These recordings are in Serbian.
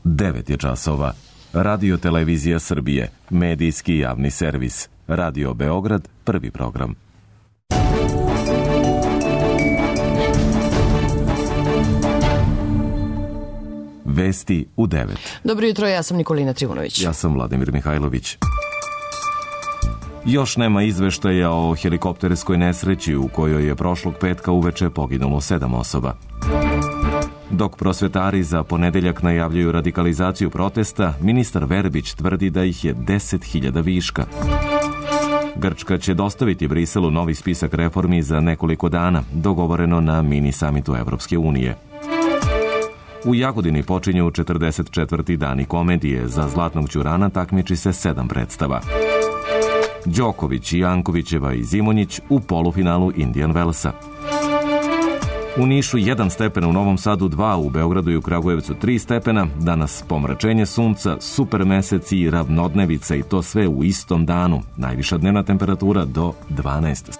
9 je časova. Radio Televizija Srbije, medijski javni servis. Radio Beograd, prvi program. Vesti u 9. Dobro jutro, ja sam Nikolina Trivunović. Ja sam Vladimir Mihajlović. Još nema izveštaja o helikopterskoj nesreći u kojoj je prošlog petka uveče poginulo 7 osoba. Dok prosvetari za ponedeljak najavljuju radikalizaciju protesta, ministar Verbić tvrdi da ih je 10.000 viška. Grčka će dostaviti Briselu novi spisak reformi za nekoliko dana, dogovoreno na mini samitu Evropske unije. U Jagodini počinju 44. dani komedije. Za Zlatnog ćurana takmiči se 7 predstava. Đoković, Jankovićeva i Zimonjić u polufinalu Indian Wellsa. U Nišu 1 stepen, u Novom Sadu 2, u Beogradu i u Kragujevcu 3 stepena. Danas pomračenje sunca, super mesec i ravnodnevica, i to sve u istom danu. Najviša dnevna temperatura do 12.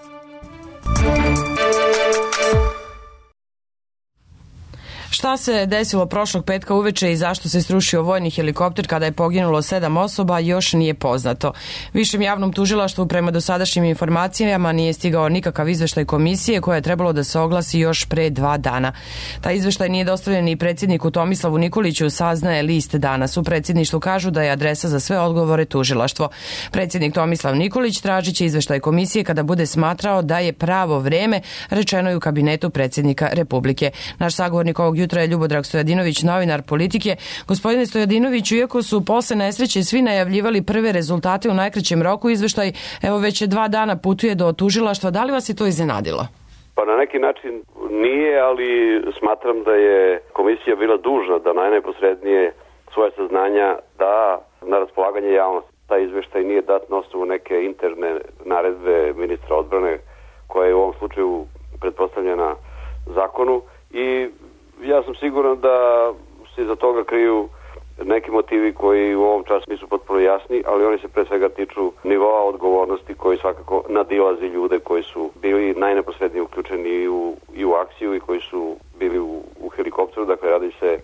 Šta se desilo prošlog petka uveče i zašto se srušio vojni helikopter kada je poginulo 7 osoba još nije poznato. Višem javnom tužilaštvu prema dosadašnjim informacijama nije stigao nikakav izveštaj komisije koja je trebalo da se oglasi još pre 2 dana. Taj izveštaj nije dostavljen ni predsjedniku Tomislavu Nikoliću, saznaje List danas. U predsjedništvu kažu da je adresa za sve odgovore tužilaštvo. Predsjednik Tomislav Nikolić tražit će izveštaj komisije kada bude smatrao da je pravo vreme, rečeno je u kabinetu predsjednika Republike. Naš sagovornik ovog jutra je Ljubodrag Stojadinović, novinar Politike. Gospodine Stojadinoviću, iako su posle nesreće svi najavljivali prve rezultate u najkraćem roku, izveštaj evo već 2 dana putuje do tužilaštva. Da li vas je to iznenadilo? Pa na neki način nije, ali smatram da je komisija bila dužna da najneposrednije svoje saznanja da na raspolaganje javnosti. Taj izveštaj nije dat na osnovu neke interne naredbe ministra odbrane, koja je u ovom slučaju pretpostavljena zakonu, i ja sam siguran da se iza toga kriju neki motivi koji u ovom času nisu potpuno jasni, ali oni se pre svega tiču nivoa odgovornosti koji svakako nadilazi ljude koji su bili najneposrednije uključeni i u akciju i koji su bili u helikopteru. Dakle, radi se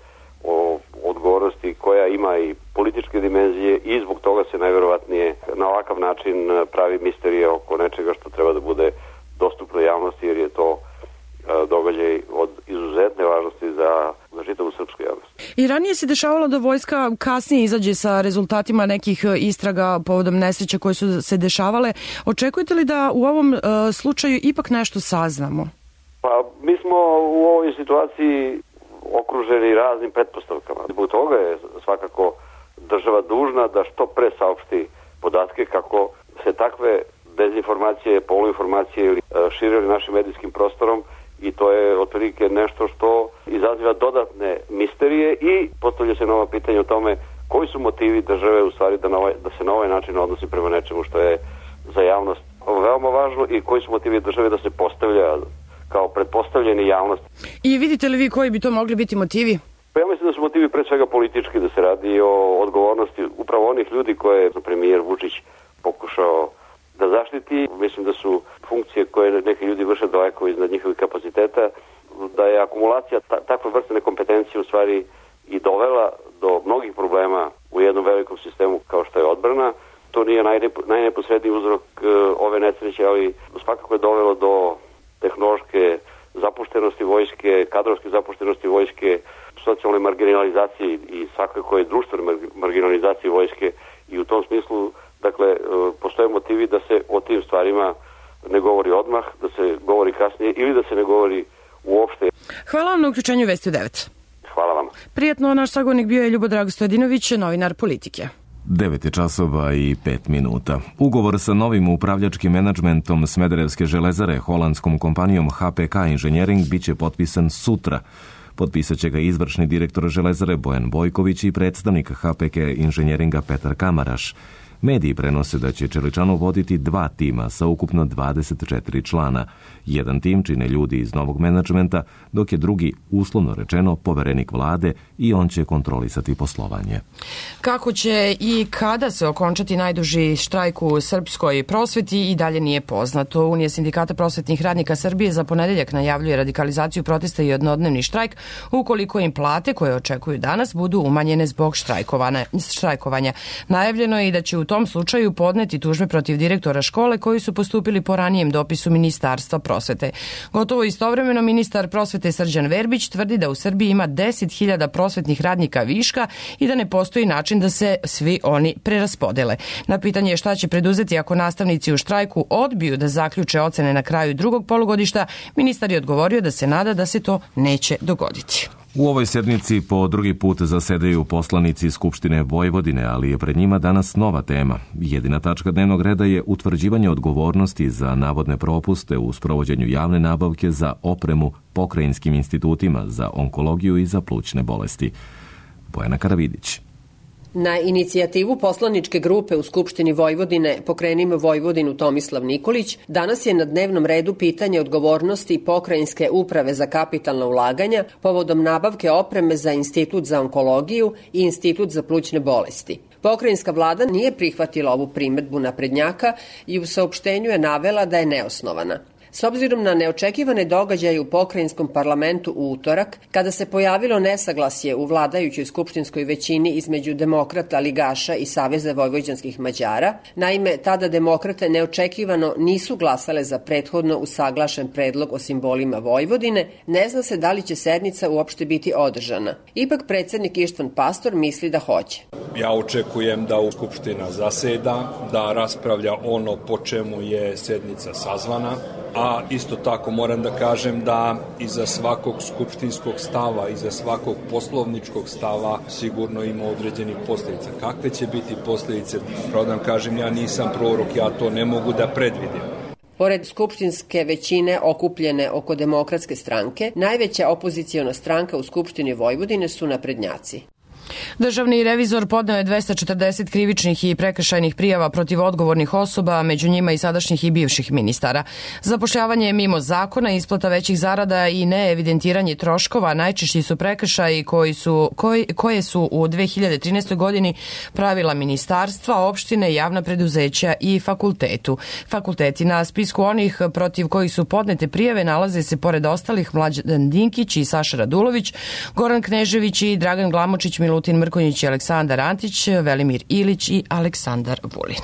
o odgovornosti koja ima i političke dimenzije i zbog toga se najverovatnije na ovakav način pravi misterija oko nečega što treba da bude dostupno javnosti, jer je to događaj od izuzetne važnosti za čitavu srpsku javnost. I ranije se dešavalo da vojska kasnije izađe sa rezultatima nekih istraga povodom nesreća koje su se dešavale. Očekujete li da u ovom slučaju ipak nešto saznamo? Pa mi smo u ovoj situaciji okruženi raznim pretpostavkama. Zbog toga je svakako država dužna da što pre saopšti podatke kako se takve dezinformacije, poluinformacije širili našim medijskim prostorom, i to je otprilike nešto što izaziva dodatne misterije i postavlja se nova pitanja o tome koji su motivi države u stvari da se na ovaj način odnosi prema nečemu što je za javnost veoma važno, i koji su motivi države da se postavlja kao pretpostavljeni javnosti. I vidite li vi koji bi to mogli biti motivi? Pa ja mislim da su motivi pre svega politički, da se radi o odgovornosti upravo onih ljudi koje je premijer Vučić pokušao da zaštiti. Mislim da su funkcije koje neki ljudi vrše daleko iznad njihovih kapaciteta, da je akumulacija takve vrste nekompetencije u stvari i dovela do mnogih problema u jednom velikom sistemu kao što je odbrana. To nije najneposredniji uzrok ove nesreće, ali svakako je dovelo do tehnološke zapuštenosti vojske, kadrovske zapuštenosti vojske, socijalne marginalizacije i svakako je društvene marginalizacije vojske, i u tom smislu, dakle, postoje motivi da se o tim stvarima ne govori odmah, da se govori kasnije ili da se ne govori uopšte. Hvala vam na uključenju Vesti u 9. Hvala vam. Prijetno, naš sagovornik bio je Ljubodrag Stojadinović, novinar Politike. 9 je časova i 5 minuta. Ugovor sa novim upravljačkim menadžmentom Smederevske železare, holandskom kompanijom HPK Inženjering, biće potpisan sutra. Potpisat će ga izvršni direktor železare Bojan Bojković i predstavnik HPK Inženjeringa Petar Kamaraš. Mediji prenose da će Čeličanu voditi 2 tima sa ukupno 24 člana. Jedan tim čine ljudi iz novog menadžmenta, dok je drugi, uslovno rečeno, poverenik vlade i on će kontrolisati poslovanje. Kako će i kada se okončati najduži štrajk u srpskoj prosveti i dalje nije poznato. Unija sindikata prosvetnih radnika Srbije za ponedeljak najavljuje radikalizaciju protesta i jednodnevni štrajk ukoliko im plate koje očekuju danas budu umanjene zbog štrajkovanja. Najavljeno je i da će u tom slučaju podneti tužbe protiv direktora škole koji su postupili po ranijem dopisu Ministarstva prosvete. Gotovo istovremeno ministar prosvete Srđan Verbić tvrdi da u Srbiji ima 10.000 prosvetnih radnika viška i da ne postoji način da se svi oni preraspodele. Na pitanje šta će preduzeti ako nastavnici u štrajku odbiju da zaključe ocene na kraju drugog polugodišta, ministar je odgovorio da se nada da se to neće dogoditi. U ovoj sednici po drugi put zasedaju poslanici Skupštine Vojvodine, ali je pred njima danas nova tema. Jedina tačka dnevnog reda je utvrđivanje odgovornosti za navodne propuste u sprovođenju javne nabavke za opremu pokrajinskim institutima za onkologiju i za plućne bolesti. Bojana Karavidić. Na inicijativu poslaničke grupe u Skupštini Vojvodine Pokrenimo Vojvodinu Tomislav Nikolić, danas je na dnevnom redu pitanje odgovornosti Pokrajinske uprave za kapitalna ulaganja povodom nabavke opreme za Institut za onkologiju i Institut za plućne bolesti. Pokrajinska vlada nije prihvatila ovu primedbu naprednjaka i u saopštenju je navela da je neosnovana. S obzirom na neočekivane događaje u pokrajinskom parlamentu u utorak, kada se pojavilo nesaglasje u vladajućoj skupštinskoj većini između demokrata, ligaša i Saveza vojvođanskih Mađara, naime, tada demokrate neočekivano nisu glasale za prethodno usaglašen predlog o simbolima Vojvodine, ne zna se da li će sednica uopšte biti održana. Ipak predsednik Ištvan Pastor misli da hoće. Ja očekujem da u Skupština zaseda, da raspravlja ono po čemu je sednica sazvana, a isto tako moram da kažem da iza svakog skupštinskog stava, iza svakog poslovničkog stava sigurno ima određenih posljedica. Kakve će biti posljedice? Pravo da vam kažem, ja nisam prorok, ja to ne mogu da predvidim. Pored skupštinske većine okupljene oko Demokratske stranke, najveća opoziciona stranka u Skupštini Vojvodine su naprednjaci. Državni revizor podneo je 240 krivičnih i prekršajnih prijava protiv odgovornih osoba, među njima i sadašnjih i bivših ministara. Zapošljavanje mimo zakona, isplata većih zarada i neevidentiranje troškova najčešći su prekršaji koje su u 2013. godini pravila ministarstva, opštine, javna preduzeća i fakulteti. Na spisku onih protiv kojih su podnete prijave nalaze se pored ostalih Mlađan Dinkić i Saša Radulović, Goran Knežević i Dragan Glamočić, Milutin Mrkonjić i Aleksandar Antić, Velimir Ilić i Aleksandar Vulin.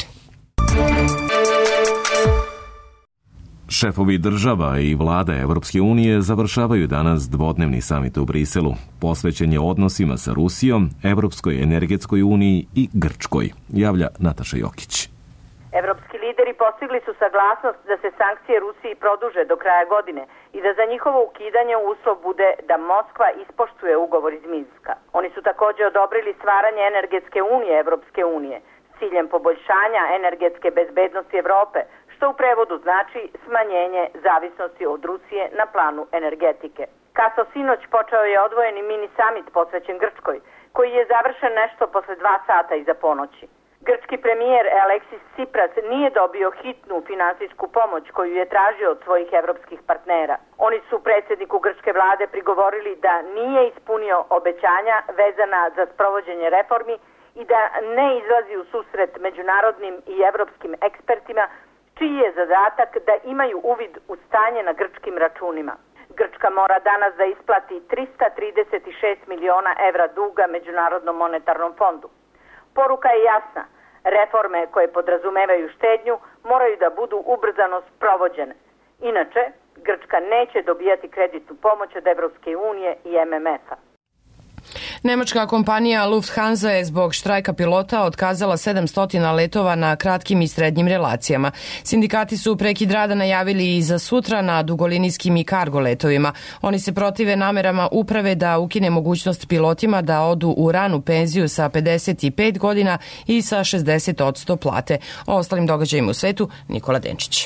Šefovi država i vlada Evropske unije završavaju danas dvodnevni samit u Briselu. Posvećen je odnosima sa Rusijom, Evropskoj energetskoj uniji i Grčkoj, javlja Nataša Jokić. Evropski lideri postigli su saglasnost da se sankcije Rusiji produže do kraja godine i da za njihovo ukidanje uslov bude da Moskva ispoštuje ugovor iz Minska. Oni su također odobrili stvaranje energetske unije Evropske unije s ciljem poboljšanja energetske bezbednosti Evrope, što u prevodu znači smanjenje zavisnosti od Rusije na planu energetike. Kasno sinoć počeo je odvojeni mini summit posvećen Grčkoj, koji je završen nešto posle 2 sata iza ponoći. Grčki premijer Aleksis Tsipras nije dobio hitnu finansijsku pomoć koju je tražio od svojih evropskih partnera. Oni su predsjedniku grčke vlade prigovorili da nije ispunio obećanja vezana za sprovođenje reformi i da ne izlazi u susret međunarodnim i evropskim ekspertima, čiji je zadatak da imaju uvid u stanje na grčkim računima. Grčka mora danas da isplati 336 miliona evra duga Međunarodnom monetarnom fondu. Poruka je jasna. Reforme koje podrazumevaju štednju moraju da budu ubrzano sprovođene. Inače, Grčka neće dobijati kreditnu pomoć od Evropske unije i MMF-a. Nemačka kompanija Lufthansa je zbog štrajka pilota otkazala 700 letova na kratkim i srednjim relacijama. Sindikati su prekid rada najavili i za sutra na dugolinijskim i kargo letovima. Oni se protive namerama uprave da ukine mogućnost pilotima da odu u ranu penziju sa 55 godina i sa 60% plate. O ostalim događajima u svetu Nikola Denčić.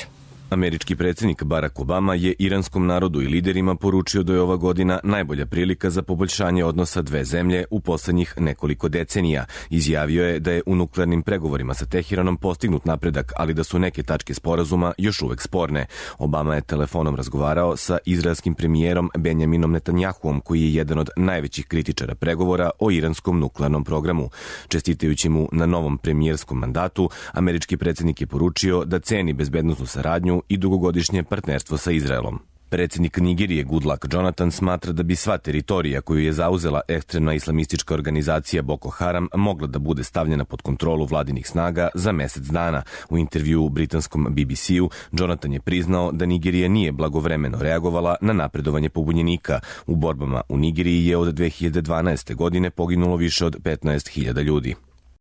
Američki predsjednik Barack Obama je iranskom narodu i liderima poručio da je ova godina najbolja prilika za poboljšanje odnosa dve zemlje u poslednjih nekoliko decenija. Izjavio je da je u nuklearnim pregovorima sa Teheranom postignut napredak, ali da su neke tačke sporazuma još uvek sporne. Obama je telefonom razgovarao sa izraelskim premijerom Benjaminom Netanjahuom, koji je jedan od najvećih kritičara pregovora o iranskom nuklearnom programu. Čestitajući mu na novom premijerskom mandatu, američki predsjednik je poručio da ceni bezbednosnu saradnju i dugogodišnje partnerstvo sa Izraelom. Predsjednik Nigerije Goodluck Jonathan smatra da bi sva teritorija koju je zauzela ekstremna islamistička organizacija Boko Haram mogla da bude stavljena pod kontrolu vladinih snaga za mesec dana. U intervju u britanskom BBC-u Jonathan je priznao da Nigerija nije blagovremeno reagovala na napredovanje pobunjenika. U borbama u Nigeriji je od 2012. godine poginulo više od 15.000 ljudi.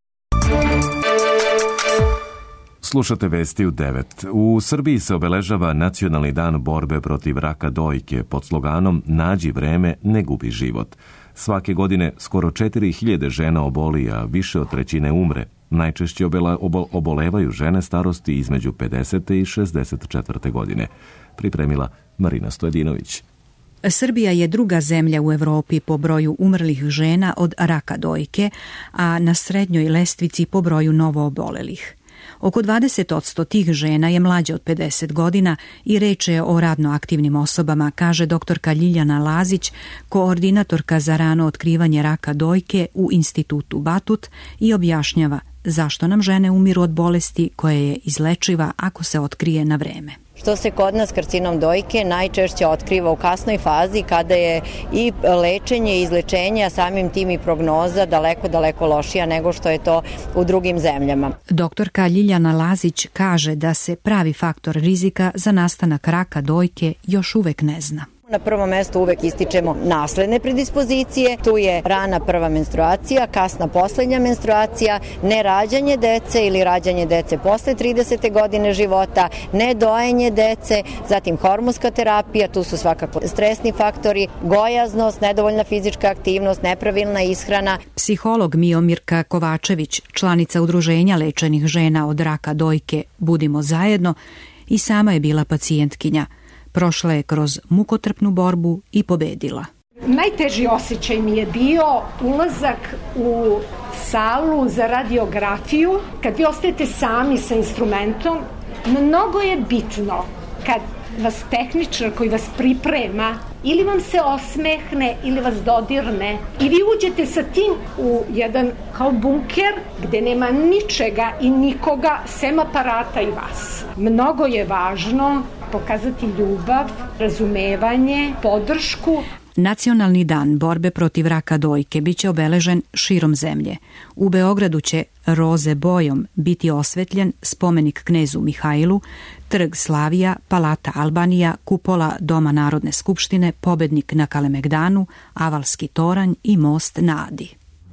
Slušate vesti u 9. U Srbiji se obeležava Nacionalni dan borbe protiv raka dojke pod sloganom Nađi vreme, ne gubi život. Svake godine skoro 4.000 žena oboli, a više od trećine umre. Najčešće obolevaju žene starosti između 50. i 64. godine. Pripremila Marina Stojedinović. Srbija je druga zemlja u Evropi po broju umrlih žena od raka dojke, a na srednjoj lestvici po broju novoobolelih. Oko 20% tih žena je mlađe od 50 godina i reč je o radno aktivnim osobama, kaže doktorka Ljiljana Lazić, koordinatorka za rano otkrivanje raka dojke u Institutu Batut, i objašnjava zašto nam žene umiru od bolesti koja je izlečiva ako se otkrije na vreme. Što se kod nas karcinom dojke najčešće otkriva u kasnoj fazi kada je i lečenje i izlečenje, a samim tim i prognoza daleko lošija nego što je to u drugim zemljama. Doktorka Ljiljana Lazić kaže da se pravi faktor rizika za nastanak raka dojke još uvek ne zna. Na prvom mestu uvek ističemo nasledne predispozicije, tu je rana prva menstruacija, kasna poslednja menstruacija, nerađanje dece ili rađanje dece posle 30. godine života, nedojenje dece, zatim hormonska terapija, tu su svakako stresni faktori, gojaznost, nedovoljna fizička aktivnost, nepravilna ishrana. Psiholog Miomirka Kovačević, članica Udruženja lečenih žena od raka dojke Budimo zajedno, i sama je bila pacijentkinja. Prošla je kroz mukotrpnu borbu i pobedila. Najteži osjećaj mi je bio ulazak u salu za radiografiju. Kad vi ostajete sami sa instrumentom, mnogo je bitno kad vas tehničar koji vas priprema ili vam se osmehne ili vas dodirne i vi uđete sa tim u jedan kao bunker gde nema ničega i nikoga sem aparata i vas. Mnogo je važno pokazati ljubav, razumevanje, podršku. Nacionalni dan borbe protiv raka dojke biće obeležen širom zemlje. U Beogradu će roze bojom biti osvetljen spomenik knezu Mihajlu, trg Slavija, palata Albanija, kupola Doma Narodne skupštine, pobednik na Kalemegdanu, Avalski toranj i most na Adi.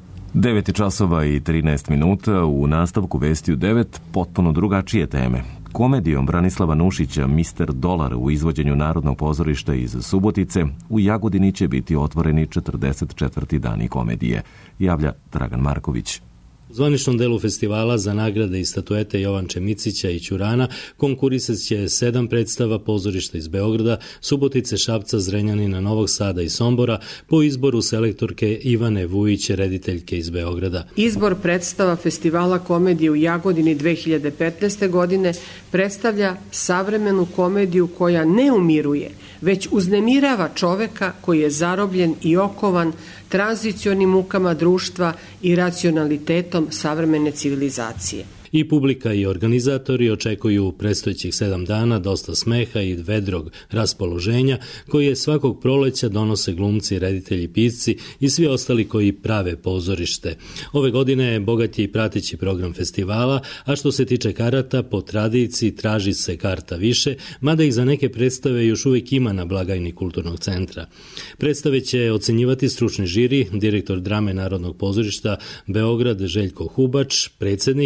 9 časova i 13 minuta, u nastavku vesti u 9 potpuno drugačije teme. Komedijom Branislava Nušića Mister Dolar u izvođenju Narodnog pozorišta iz Subotice u Jagodini će biti otvoreni 44. dani komedije, javlja Dragan Marković. U zvaničnom delu festivala za nagrade i statuete Jovanče Micića i Ćurana konkurisat će 7 predstava pozorišta iz Beograda, Subotice, Šapca, Zrenjanina, Novog Sada i Sombora po izboru selektorke Ivane Vujić, rediteljke iz Beograda. Izbor predstava Festivala komedije u Jagodini 2015. godine predstavlja savremenu komediju koja ne umiruje, već uznemirava čoveka koji je zarobljen i okovan tranzicionim mukama društva i racionalitetom savremene civilizacije. I publika i organizatori očekuju predstojećih 7 dana dosta smeha i vedrog raspoloženja koje svakog proleća donose glumci, reditelji, pisci i svi ostali koji prave pozorište. Ove godine bogat je i prateći program festivala, a što se tiče karata, po tradiciji traži se karta više, mada ih za neke predstave još uvijek ima na blagajni Kulturnog centra. Predstave će ocenjivati stručni žiri, direktor drame Narodnog pozorišta Beograd Željko Hubač, predsjednik,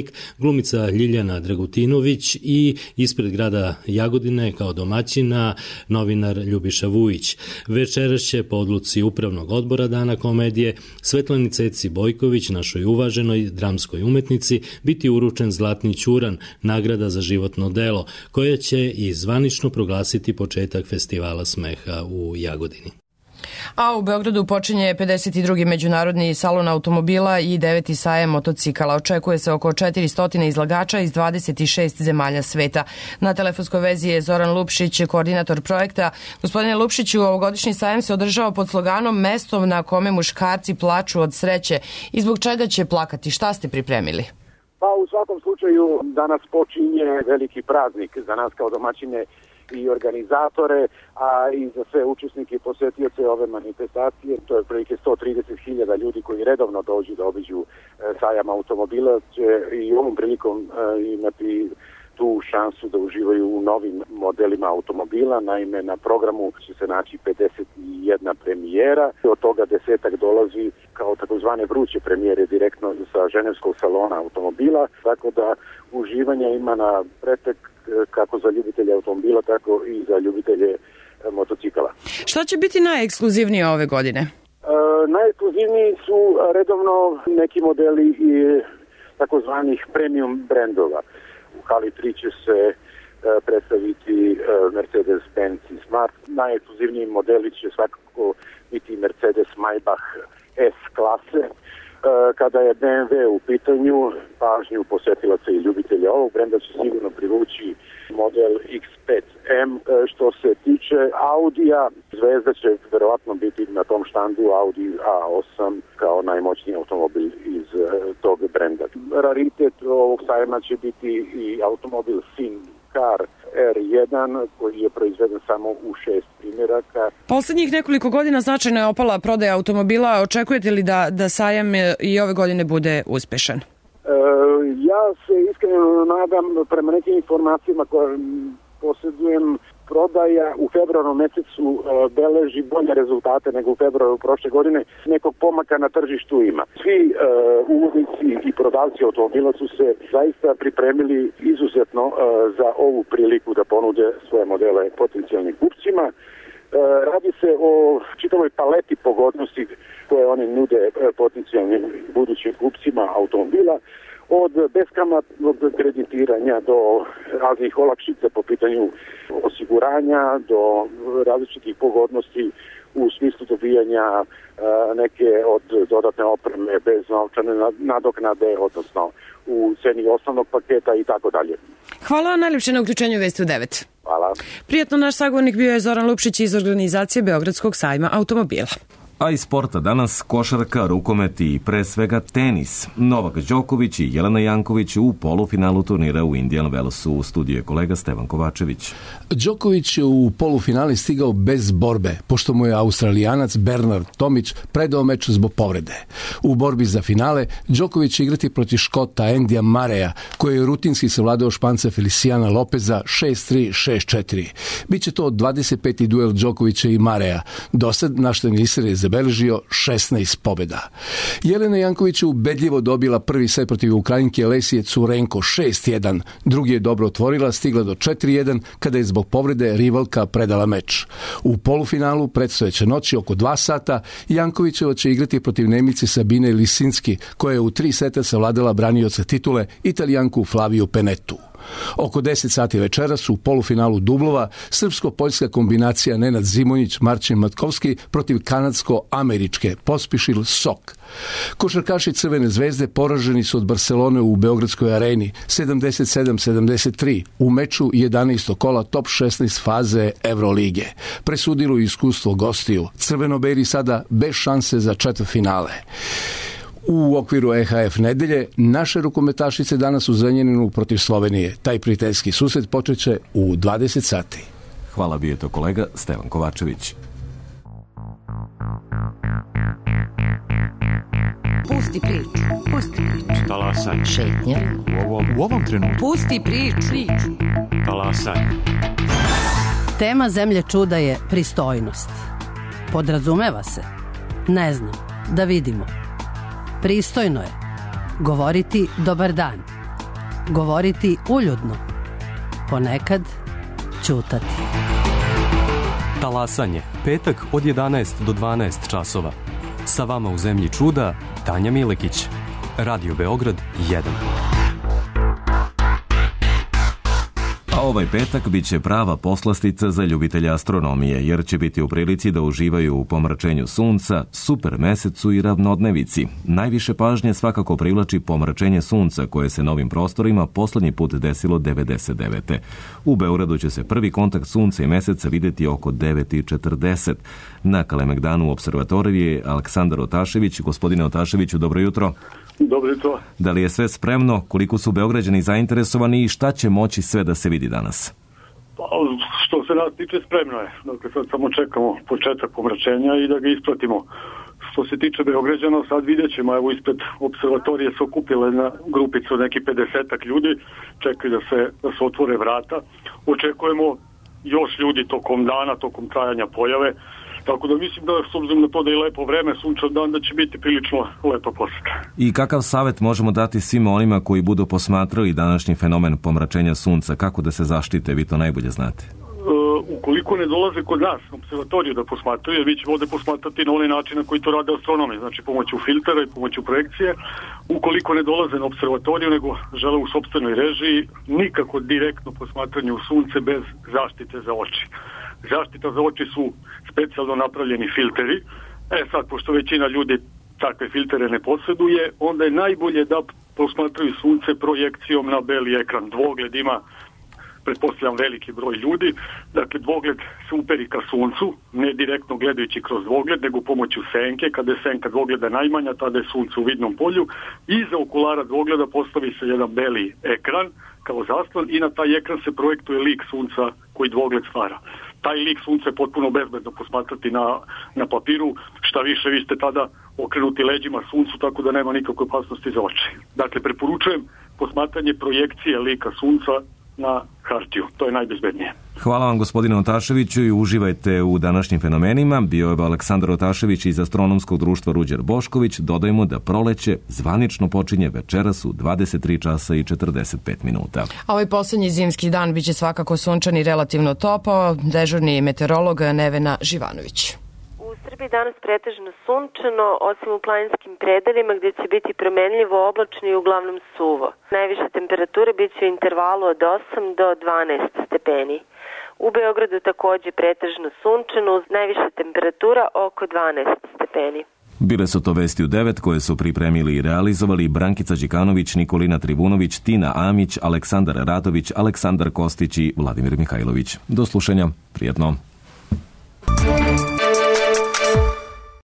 glumica Ljiljana Dragutinović i ispred grada Jagodine kao domaćina novinar Ljubiša Vujić. Večeras će po odluci Upravnog odbora Dana komedije Svetlani Ceci Bojković, našoj uvaženoj dramskoj umetnici, biti uručen Zlatni ćuran, nagrada za životno delo, koja će i zvanično proglasiti početak festivala smeha u Jagodini. A u Beogradu počinje 52. međunarodni salon automobila i 9. sajam motocikala. Očekuje se oko 400 izlagača iz 26 zemalja sveta. Na telefonskoj vezi je Zoran Lupšić, koordinator projekta. Gospodine Lupšiću, ovogodišnji sajam se održava pod sloganom "Mesto na kome muškarci plaču od sreće". I zbog čega će plakati? Šta ste pripremili? Pa u svakom slučaju danas počinje veliki praznik za nas kao domaćine i organizatore, a i za sve učesnike i posetioce ove manifestacije. To je prilike 130.000 ljudi koji redovno dođu da obiđu sajam automobila, će i ovom prilikom imati tu šansu da uživaju u novim modelima automobila. Naime, na programu će se naći 51 premijera, od toga 10 dolazi kao takozvane vruće premijere direktno sa ženevskog salona automobila, tako da uživanja ima na pretek kako za ljubitelje automobila, tako i za ljubitelje motocikala. Šta će biti najekskluzivnije ove godine? Najekskluzivniji su redovno neki modeli i takozvanih premium brendova. U hali 3 će se predstaviti Mercedes-Benz i Smart. Najekskluzivniji modeli će svakako biti Mercedes Maybach S klase. Kada je BMW u pitanju, pažnju posetilaca i ljubitelja ovog brenda će sigurno privući model X5M. Što se tiče Audija, zvezda će verovatno biti na tom štandu Audi A8 kao najmoćniji automobil iz tog brenda. Raritet ovog sajma će biti i automobil Car R1 koji je proizveden samo u 6 primjeraka. Poslednjih nekoliko godina značajno je opala prodaja automobila. Očekujete li da sajam i ove godine bude uspešan? Ja se iskreno nadam, prema nekim informacijama koje posjedujem, prodaja u februaru mesecu beleži bolje rezultate nego u februaru prošle godine. Nekog pomaka na tržištu ima. Svi uvoznici i prodavci automobila su se zaista pripremili izuzetno za ovu priliku da ponude svoje modele potencijalnim kupcima. Radi se o čitavoj paleti pogodnosti koje oni nude potencijalnim budućim kupcima automobila, od beskamatnog kreditiranja do raznih olakšica po pitanju osiguranja, do različitih pogodnosti u smislu dobijanja neke od dodatne opreme bez novčane nadoknade, odnosno u ceni osnovnog paketa i tako dalje. Hvala najljepše na uključenju Vesti u 9. Hvala. Prijatno, naš sagovornik bio je Zoran Lupšić iz organizacije Beogradskog sajma automobila. A iz sporta danas košarka, rukomet i pre svega tenis. Novak Đoković i Jelena Janković u polufinalu turnira u Indian Wellsu. U studiju je kolega Stevan Kovačević. Đoković je u polufinale stigao bez borbe, pošto mu je Australijanac Bernard Tomić predao meč zbog povrede. U borbi za finale Đoković će igrati protiv Škota Endija Mareja, koji je rutinski savladao Španca Feliciana Lopeza 6-3, 6-4. Biće to 25. duel Đokovića i Mareja. Dosad naš teniser je zabeležio 16 pobjeda. Jelena Janković je ubedljivo dobila prvi set protiv Ukrajinke Lesije Curenko 6-1. Drugi je dobro otvorila, stigla do 4-1 kada je zbog povrede rivalka predala meč. U polufinalu predstojeće noći oko 2 sata Jankovićeva će igrati protiv Nemice Sabine Lisinski, koja je u 3 seta savladala branioca titule Italijanku Flaviju Penetu. Oko 10 sati večeras u polufinalu dublova srpsko-poljska kombinacija Nenad Zimonjić, Marcin Matkovski protiv kanadsko-američke Pospišil Sok. Košarkaši Crvene zvezde poraženi su od Barcelone u Beogradskoj areni 77-73 u meču 11. kola top 16 faze Evrolige. Presudilo iskustvo gostiju. Crvenoberi sada bez šanse za četvrtfinale. U okviru EHF nedelje naše rukometašice danas u Zrenjaninu protiv Slovenije. Taj prijateljski susret počeće u 20 sati. Hvala, bio je to kolega Stevan Kovačević. Pusti priču. Pusti priču. Talasaj. Šetnja. U ovom trenutku. Pusti priču. Talasaj. Tema Zemlje čuda je pristojnost. Podrazumeva se? Ne znam. Da vidimo. Pristojno je govoriti dobar dan. Govoriti uljudno. Ponekad ćutati. Talasanje, petak od 11 do 12 časova. Sa vama u Zemlji čuda, Tanja Milekić. Radio Beograd 1. A ovaj petak bit će prava poslastica za ljubitelja astronomije, jer će biti u prilici da uživaju u pomračenju sunca, super mesecu i ravnodnevici. Najviše pažnje svakako privlači pomračenje sunca, koje se na ovim prostorima poslednji put desilo 99. U Beogradu će se prvi kontakt sunca i meseca videti oko 9:40. Na Kalemegdanu u observatoriji je Aleksandar Otašević. Gospodine Otaševiću, dobro jutro. Dobro jutro. Da li je sve spremno, koliko su Beograđani zainteresovani i šta će moći sve da se vidi danas? Pa, što se nas tiče, spremno je. Dakle, sad samo čekamo početak pomračenja i da ga ispratimo. Što se tiče Beograđana, sad vidjet ćemo, evo ispred observatorije se okupile na grupicu neki 50 ljudi, čekaju da se otvore vrata. Očekujemo još ljudi tokom dana, tokom trajanja pojave. Tako da mislim da, s obzirom na to da je lepo vreme, sunčan dan, da će biti prilično lepa poseta. I kakav savjet možemo dati svima onima koji budu posmatrali današnji fenomen pomračenja sunca? Kako da se zaštite? Vi to najbolje znate. Ukoliko ne dolaze kod nas na observatoriju da posmatruju, jer vi će ovde posmatrati na onaj način na koji to rade astronomi, znači pomoću filtera i pomoću projekcije. Ukoliko ne dolaze na observatoriju, nego žele u sopstvenoj režiji, nikako direktno posmatranje u sunce bez zaštite za oči. Zaštita za oči su specijalno napravljeni filteri. Sad, pošto većina ljudi takve filtere ne posjeduje, onda je najbolje da posmatraju sunce projekcijom na beli ekran. Dvogled ima, pretpostavljam, veliki broj ljudi. Dakle, dvogled se uperi ka suncu, ne direktno gledajući kroz dvogled, nego pomoću senke. Kada je senka dvogleda najmanja, tada je sunce u vidnom polju. Iza okulara dvogleda postavi se jedan beli ekran kao zaslon i na taj ekran se projektuje lik sunca koji dvogled stvara. Taj lik sunca je potpuno bezbedno posmatrati na papiru, šta više vi ste tada okrenuti leđima suncu, tako da nema nikakve opasnosti za oči. Dakle, preporučujem posmatranje projekcije lika sunca na hartiju, to je najbezbednije. Hvala vam, gospodine Otaševiću, i uživajte u današnjim fenomenima. Bio je Aleksandar Otašević iz Astronomskog društva Ruđer Bošković. Dodajmo da proleće zvanično počinje večeras u 23 časa i 45 minuta. A ovaj poslednji zimski dan biće svakako sunčan i relativno topao. Dežurni meteorolog Nevena Živanović. U Srbiji danas pretežno sunčano, osim u planinskim predelima gdje će biti promenljivo oblačno i uglavnom suvo. Najviše temperature bit će u intervalu od 8 do 12 stepeni. U Beogradu također pretežno sunčano, uz najviše temperatura oko 12 stepeni. Bile su to vesti u 9 koje su pripremili i realizovali Brankica Đikanović, Nikolina Trivunović, Tina Amić, Aleksandar Radović, Aleksandar Kostić i Vladimir Mihajlović. Do slušanja, prijetno.